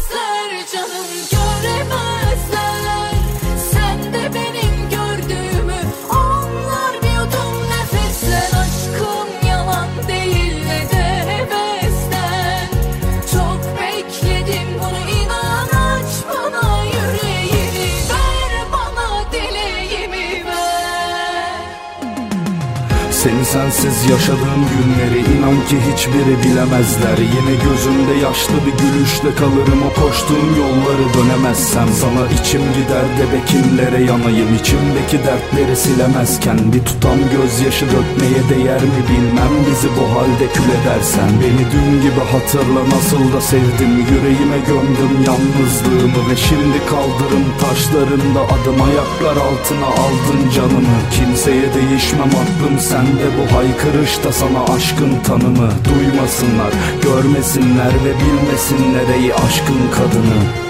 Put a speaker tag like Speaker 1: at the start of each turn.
Speaker 1: göremezler canım, göremezler. Sen de benim gördüğümü onlar bir yudum nefesler. Aşkım yalan değil ne de hevesten. Çok bekledim bunu, inan, aç bana yüreğini, ver bana dileğimi ver.
Speaker 2: Seni sensiz yaşadığım günleri inan ki hiçbiri bilemezler. Yine gözümde yaşlı bir gülüşle kalırım o koştuğum yolları dönemezsem. Sana içim gider de bekimlere yanayım, içimdeki dertleri silemezken. Bir tutam gözyaşı dökmeye değer mi bilmem, bizi bu halde kül edersen. Beni dün gibi hatırla, nasıl da sevdim, yüreğime gömdüm yalnızlığımı. Ve şimdi kaldırım taşlarında adım, ayaklar altına aldın canımı. Kimseye değişmem aklım sende, bu haykırışta sana aşkın tanımı. Duymasınlar, görmesinler ve bilmesinler ey aşkın kadını.